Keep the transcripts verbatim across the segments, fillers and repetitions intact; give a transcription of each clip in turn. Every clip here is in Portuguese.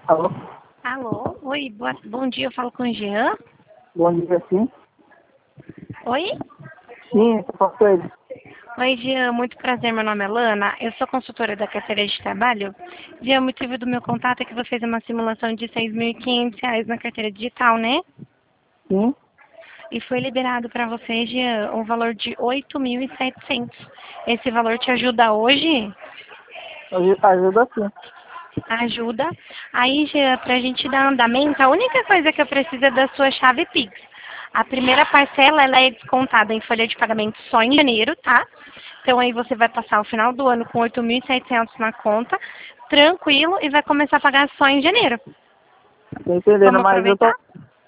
Alô? Alô? Oi, boa, bom dia, eu falo com o Jean. Bom dia, sim. Oi? Sim, eu faço com ele. Oi, Jean, muito prazer, meu nome é Lana, eu sou consultora da carteira de trabalho. Jean, o motivo do meu contato é que você fez uma simulação de seis mil e quinhentos reais na carteira digital, né? Sim, E foi liberado para você, Jean, um valor de oito mil e setecentos. Esse valor te ajuda hoje? aju- ajuda sim. Ajuda. Aí, Jean, para a gente dar andamento, a única coisa que eu preciso é da sua chave Pix. A primeira parcela, ela é descontada em folha de pagamento só em janeiro, tá? Então, aí você vai passar o final do ano com oito mil e setecentos na conta, tranquilo, e vai começar a pagar só em janeiro. Tô entendendo, Vamos mas eu aproveitar? tô,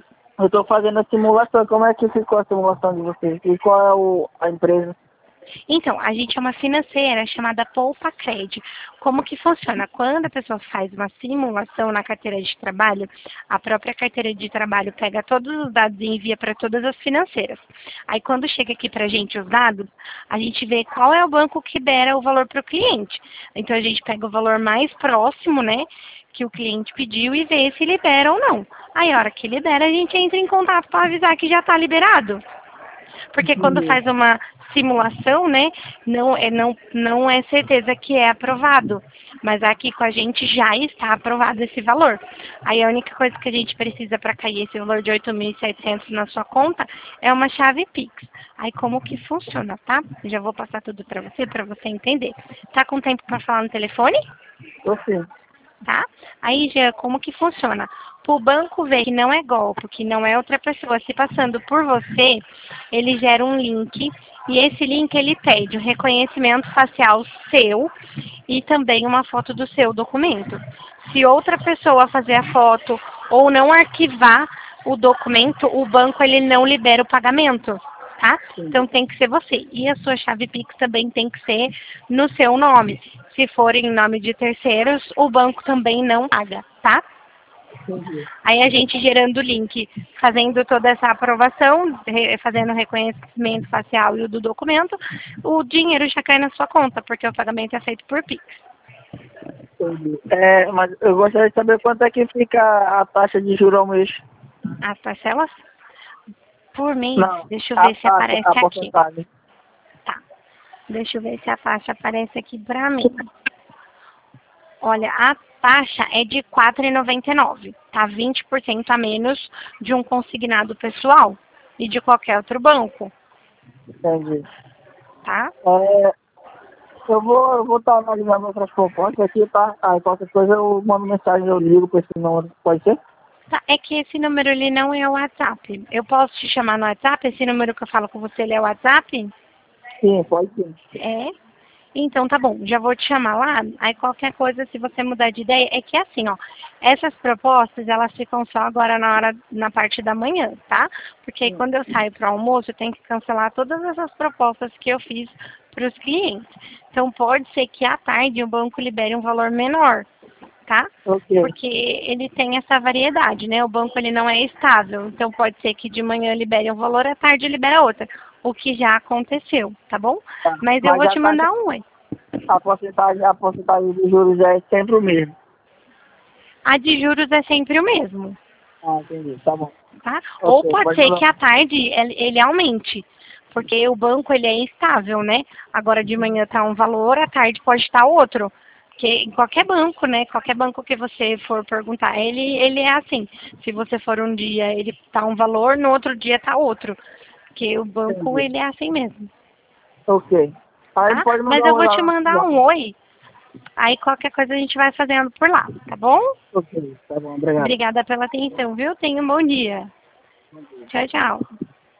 eu tô fazendo a simulação. Como é que ficou a simulação de vocês? E qual é o, a empresa? Então, a gente é uma financeira chamada Poupa Cred. Como que funciona? Quando a pessoa faz uma simulação na carteira de trabalho, a própria carteira de trabalho pega todos os dados e envia para todas as financeiras. Aí, quando chega aqui para a gente os dados, a gente vê qual é o banco que libera o valor para o cliente. Então, a gente pega o valor mais próximo, né, que o cliente pediu e vê se libera ou não. Aí, a hora que libera, a gente entra em contato para avisar que já está liberado. Porque quando Entendi. faz uma simulação, né, não é, não, não é certeza que é aprovado. Mas aqui com a gente já está aprovado esse valor. Aí a única coisa que a gente precisa para cair esse valor de oito mil e setecentos na sua conta é uma chave Pix. Aí como que funciona, tá? Eu já vou passar tudo para você, para você entender. Tá com tempo para falar no telefone? Tô sim. Tá? Aí já como que funciona? Para o banco ver que não é golpe, que não é outra pessoa se passando por você, ele gera um link e esse link ele pede o reconhecimento facial seu e também uma foto do seu documento. Se outra pessoa fazer a foto ou não arquivar o documento, o banco ele não libera o pagamento. Tá? Sim. Então tem que ser você. E a sua chave Pix também tem que ser no seu nome. Se for em nome de terceiros, o banco também não paga, tá? Entendi. Aí a gente gerando o link, fazendo toda essa aprovação, re- fazendo o reconhecimento facial e o do documento, o dinheiro já cai na sua conta, porque o pagamento é feito por Pix. Entendi. É, mas eu gostaria de saber quanto é que fica a taxa de juros ao mês. As parcelas por mês, Não, deixa eu a ver se taxa, aparece a aqui. porcentagem. Tá, deixa eu ver se a taxa aparece aqui pra mim. Olha, a taxa é de quatro reais e noventa e nove centavos, tá? vinte por cento a menos de um consignado pessoal e de qualquer outro banco, Entendi. tá? É, eu vou eu vou estar analisando outras propostas aqui, tá? Aí qualquer coisa eu mando mensagem, eu ligo para esse número. Pode ser? Tá, é que esse número ele não é o WhatsApp. Eu posso te chamar no WhatsApp? Esse número que eu falo com você, ele é o WhatsApp? Sim, pode sim. É? Então tá bom, já vou te chamar lá. Aí qualquer coisa, se você mudar de ideia, é que é assim, ó. Essas propostas, elas ficam só agora na hora, na parte da manhã, tá? Porque aí Sim. quando eu saio para o almoço, eu tenho que cancelar todas essas propostas que eu fiz para os clientes. Então pode ser que à tarde o banco libere um valor menor, tá? Ok. Porque ele tem essa variedade, né? O banco ele não é estável, então pode ser que de manhã libere um valor, à tarde libera outra, o que já aconteceu, tá bom? Tá. Mas eu Mas vou a te taxa, mandar um oi. a porcentagem, a porcentagem de juros é sempre o mesmo. A de juros é sempre o mesmo, Ah, entendi. Tá bom. tá? Ou Ok, pode pode ser que mandar. à tarde ele, ele aumente, porque o banco ele é estável, né? Agora de manhã está um valor, à tarde pode estar outro. Porque em qualquer banco, né? Qualquer banco que você for perguntar, ele, ele é assim. Se você for um dia, ele tá um valor, no outro dia tá outro. Porque o banco, Entendi. ele é assim mesmo, Ok. Aí tá? pode Mas mandar eu um vou te lá. mandar lá. um oi, aí qualquer coisa a gente vai fazendo por lá, tá bom? Ok, tá bom, obrigado. Obrigada pela atenção, viu? Tenha um bom dia. Tchau, tchau.